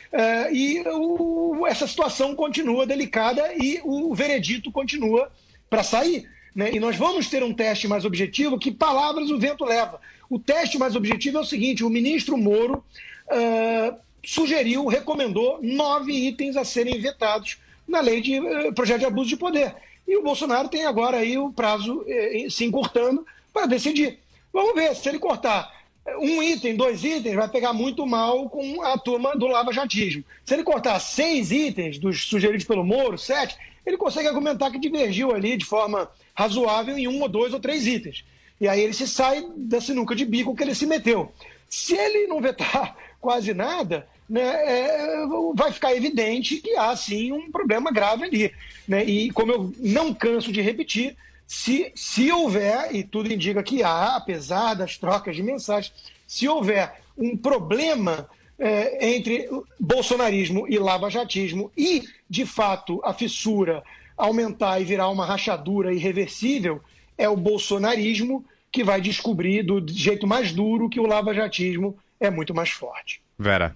essa situação continua delicada e o veredito continua para sair. Né? E nós vamos ter um teste mais objetivo, que palavras o vento leva. O teste mais objetivo é o seguinte: o ministro Moro recomendou 9 itens a serem vetados na lei de projeto de abuso de poder. E o Bolsonaro tem agora aí o prazo se encurtando para decidir. Vamos ver, se ele cortar 1 item, 2 itens, vai pegar muito mal com a turma do lavajatismo. Se ele cortar 6 itens dos sugeridos pelo Moro, 7, ele consegue argumentar que divergiu ali de forma razoável em 1 ou 2 ou 3 itens. E aí ele se sai da sinuca de bico que ele se meteu. Se ele não vetar quase nada, né, vai ficar evidente que há, sim, um problema grave ali. Né? E como eu não canso de repetir, se houver, e tudo indica que há, apesar das trocas de mensagens, se houver um problema entre bolsonarismo e lavajatismo e, de fato, a fissura aumentar e virar uma rachadura irreversível, é o bolsonarismo que vai descobrir do jeito mais duro que o lavajatismo é muito mais forte. Vera.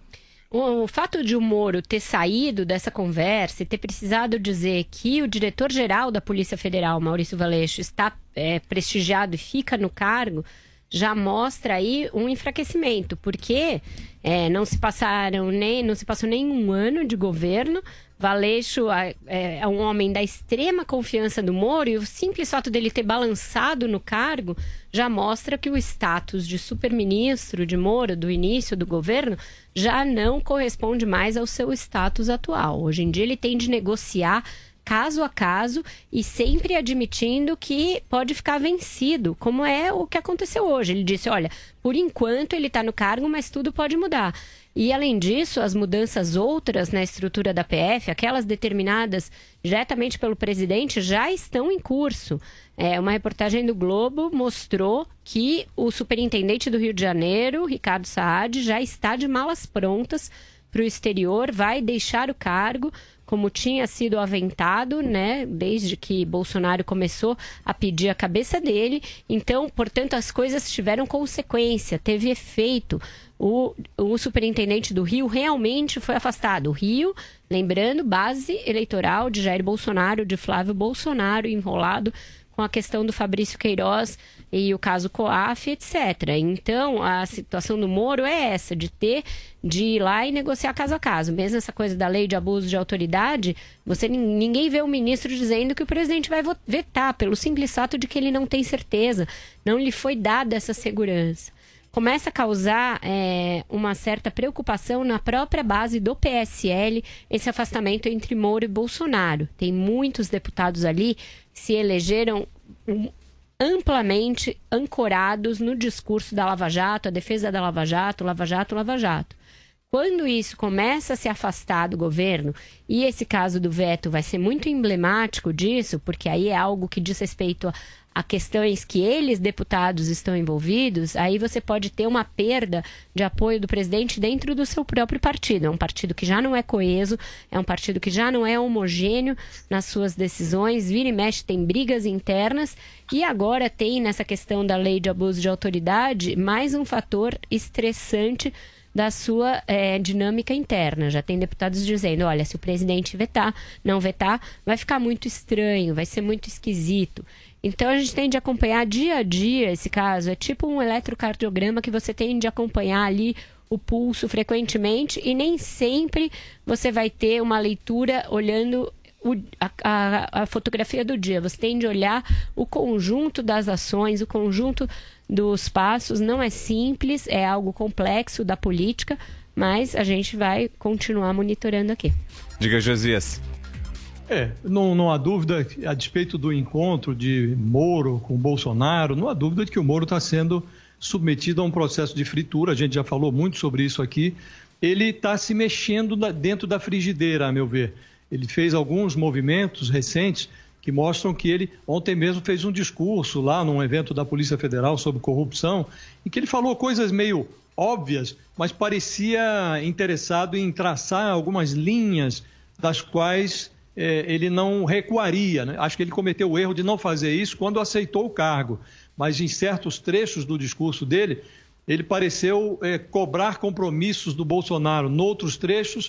O fato de o Moro ter saído dessa conversa e ter precisado dizer que o diretor-geral da Polícia Federal, Maurício Valeixo, está prestigiado e fica no cargo, já mostra aí um enfraquecimento, porque não se passou nem um ano de governo. Valeixo é um homem da extrema confiança do Moro e o simples fato dele ter balançado no cargo já mostra que o status de superministro de Moro, do início do governo, já não corresponde mais ao seu status atual. Hoje em dia ele tem de negociar caso a caso e sempre admitindo que pode ficar vencido, como é o que aconteceu hoje. Ele disse, olha, por enquanto ele está no cargo, mas tudo pode mudar. E, além disso, as mudanças outras na estrutura da PF, aquelas determinadas diretamente pelo presidente, já estão em curso. Uma reportagem do Globo mostrou que o superintendente do Rio de Janeiro, Ricardo Saad, já está de malas prontas para o exterior, vai deixar o cargo, como tinha sido aventado, né, desde que Bolsonaro começou a pedir a cabeça dele. Então, portanto, as coisas tiveram consequência, teve efeito. O superintendente do Rio realmente foi afastado. O Rio, lembrando, base eleitoral de Jair Bolsonaro, de Flávio Bolsonaro, enrolado com a questão do Fabrício Queiroz e o caso COAF, etc. Então, a situação do Moro é essa, de ir lá e negociar caso a caso. Mesmo essa coisa da lei de abuso de autoridade, ninguém vê o ministro dizendo que o presidente vai vetar, pelo simples fato de que ele não tem certeza, não lhe foi dada essa segurança. Começa a causar uma certa preocupação na própria base do PSL, esse afastamento entre Moro e Bolsonaro. Tem muitos deputados ali que se elegeram amplamente ancorados no discurso da Lava Jato, a defesa da Lava Jato, Lava Jato, Lava Jato. Quando isso começa a se afastar do governo, e esse caso do veto vai ser muito emblemático disso, porque aí é algo que diz respeito a questões que eles, deputados, estão envolvidos, aí você pode ter uma perda de apoio do presidente dentro do seu próprio partido. É um partido que já não é coeso, é um partido que já não é homogêneo nas suas decisões, vira e mexe, tem brigas internas, e agora tem, nessa questão da lei de abuso de autoridade, mais um fator estressante da sua dinâmica interna. Já tem deputados dizendo, olha, se o presidente não vetar, vai ficar muito estranho, vai ser muito esquisito. Então a gente tem de acompanhar dia a dia esse caso. É tipo um eletrocardiograma que você tem de acompanhar ali o pulso frequentemente e nem sempre você vai ter uma leitura olhando a fotografia do dia. Você tem de olhar o conjunto das ações, o conjunto dos passos. Não é simples, é algo complexo da política, mas a gente vai continuar monitorando aqui. Diga, Josias. Não há dúvida, a despeito do encontro de Moro com Bolsonaro, não há dúvida de que o Moro está sendo submetido a um processo de fritura. A gente já falou muito sobre isso aqui. Ele está se mexendo dentro da frigideira, a meu ver. Ele fez alguns movimentos recentes que mostram que ele, ontem mesmo, fez um discurso lá num evento da Polícia Federal sobre corrupção, em que ele falou coisas meio óbvias, mas parecia interessado em traçar algumas linhas das quais ele não recuaria, né? Acho que ele cometeu o erro de não fazer isso quando aceitou o cargo, mas em certos trechos do discurso dele, ele pareceu cobrar compromissos do Bolsonaro. Noutros trechos,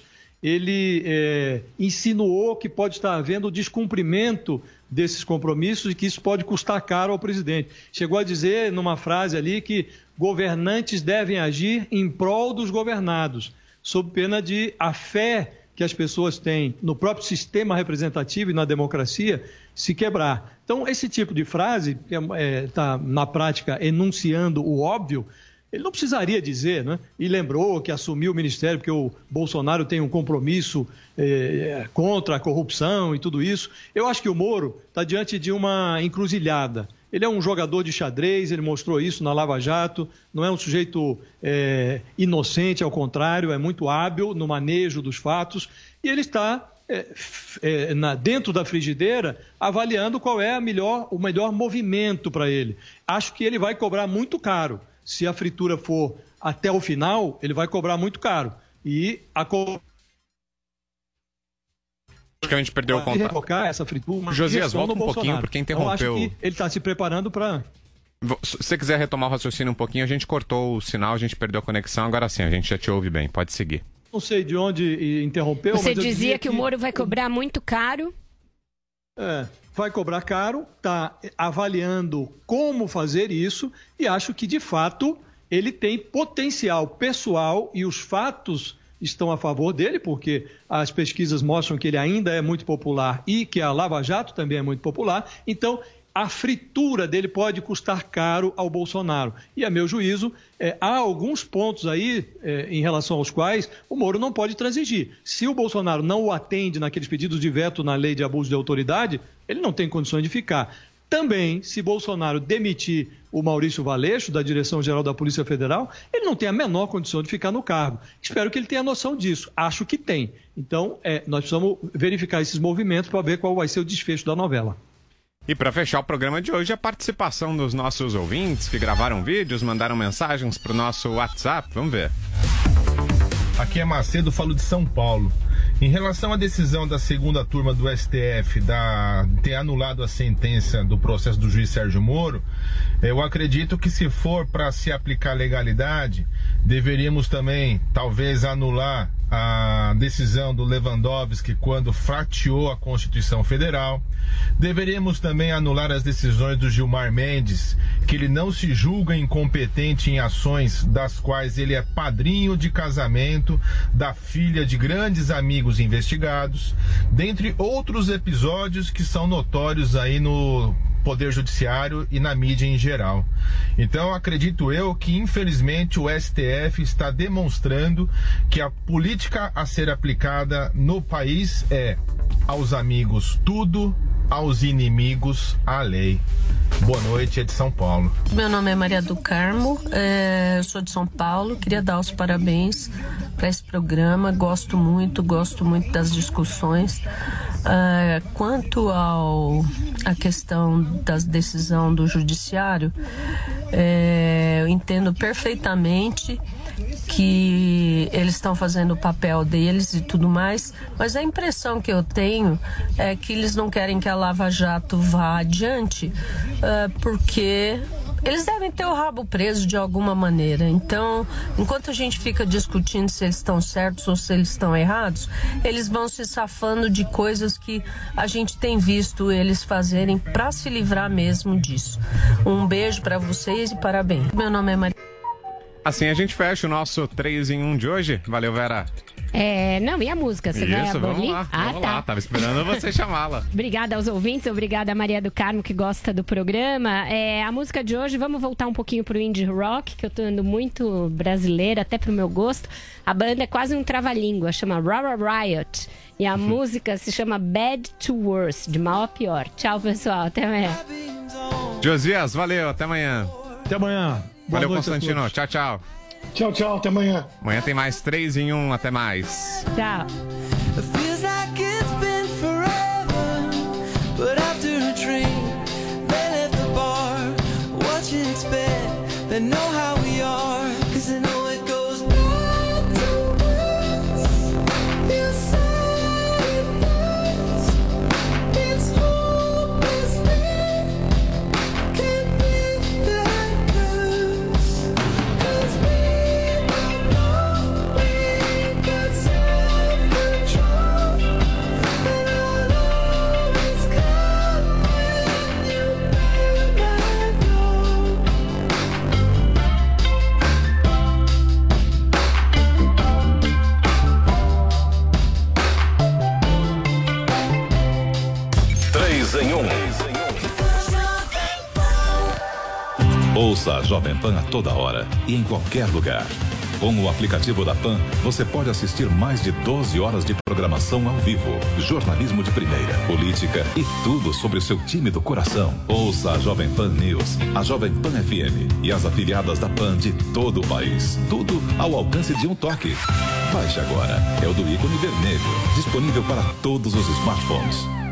ele insinuou que pode estar havendo descumprimento desses compromissos e que isso pode custar caro ao presidente. Chegou a dizer, numa frase ali, que governantes devem agir em prol dos governados, sob pena de a fé que as pessoas têm no próprio sistema representativo e na democracia se quebrar. Então, esse tipo de frase, que está na prática enunciando o óbvio, ele não precisaria dizer, né? E lembrou que assumiu o ministério porque o Bolsonaro tem um compromisso contra a corrupção e tudo isso. Eu acho que o Moro está diante de uma encruzilhada. Ele é um jogador de xadrez, ele mostrou isso na Lava Jato, não é um sujeito inocente, ao contrário, é muito hábil no manejo dos fatos, e ele está dentro da frigideira avaliando qual é o melhor movimento para ele. Acho que ele vai cobrar muito caro. Se a fritura for até o final, ele vai cobrar muito caro. E Acho que a gente perdeu o contato. Revocar essa fritura. Josias, volta um pouquinho, porque interrompeu. Eu acho que ele está se preparando para... Se você quiser retomar o raciocínio um pouquinho, a gente cortou o sinal, a gente perdeu a conexão, agora sim, a gente já te ouve bem, pode seguir. Não sei de onde interrompeu, Você dizia que o Moro vai cobrar muito caro? Vai cobrar caro, está avaliando como fazer isso e acho que, de fato, ele tem potencial pessoal e os fatos estão a favor dele, porque as pesquisas mostram que ele ainda é muito popular e que a Lava Jato também é muito popular. Então, a fritura dele pode custar caro ao Bolsonaro. E, a meu juízo, há alguns pontos aí em relação aos quais o Moro não pode transigir. Se o Bolsonaro não o atende naqueles pedidos de veto na lei de abuso de autoridade, ele não tem condições de ficar. Também, se Bolsonaro demitir o Maurício Valeixo, da Direção-Geral da Polícia Federal, ele não tem a menor condição de ficar no cargo. Espero que ele tenha noção disso. Acho que tem. Então, nós precisamos verificar esses movimentos para ver qual vai ser o desfecho da novela. E para fechar o programa de hoje, a participação dos nossos ouvintes que gravaram vídeos, mandaram mensagens para o nosso WhatsApp. Vamos ver. Aqui é Macedo, falo de São Paulo. Em relação à decisão da segunda turma do STF ter anulado a sentença do processo do juiz Sérgio Moro, eu acredito que, se for para se aplicar legalidade, deveríamos também talvez anular a decisão do Lewandowski quando fatiou a Constituição Federal. Deveríamos também anular as decisões do Gilmar Mendes, que ele não se julga incompetente em ações das quais ele é padrinho de casamento da filha de grandes amigos investigados, dentre outros episódios que são notórios aí no Poder Judiciário e na mídia em geral. Então, acredito eu que, infelizmente, o STF está demonstrando que a política a ser aplicada no país é: aos amigos tudo, aos inimigos a lei. Boa noite, é de São Paulo. Meu nome é Maria do Carmo, eu sou de São Paulo. Queria dar os parabéns para esse programa. Gosto muito das discussões. Quanto à questão da decisão do judiciário, eu entendo perfeitamente que eles estão fazendo o papel deles e tudo mais, mas a impressão que eu tenho é que eles não querem que a Lava Jato vá adiante, porque eles devem ter o rabo preso de alguma maneira. Então, enquanto a gente fica discutindo se eles estão certos ou se eles estão errados, eles vão se safando de coisas que a gente tem visto eles fazerem para se livrar mesmo disso. Um beijo para vocês e parabéns. Meu nome é Maria. Assim a gente fecha o nosso 3 em 1 de hoje. Valeu, Vera. Não, e a música? Você vai abolir? Vamos lá. Tava esperando você chamá-la. Obrigada aos ouvintes, obrigada a Maria do Carmo, que gosta do programa. A música de hoje, vamos voltar um pouquinho pro indie rock, que eu tô andando muito brasileira, até pro meu gosto. A banda é quase um trava-língua, chama Rara Riot. E a música se chama Bad to Worse, de mal a pior. Tchau, pessoal, até amanhã. Josias, valeu, até amanhã. Até amanhã. Valeu, Constantino. Tchau, tchau. Tchau, tchau. Até amanhã. Amanhã tem mais 3 em 1. Até mais. Tchau. Ouça a Jovem Pan a toda hora e em qualquer lugar. Com o aplicativo da PAN, você pode assistir mais de 12 horas de programação ao vivo, jornalismo de primeira, política e tudo sobre o seu time do coração. Ouça a Jovem Pan News, a Jovem Pan FM e as afiliadas da PAN de todo o país. Tudo ao alcance de um toque. Baixe agora. É o do ícone vermelho, disponível para todos os smartphones.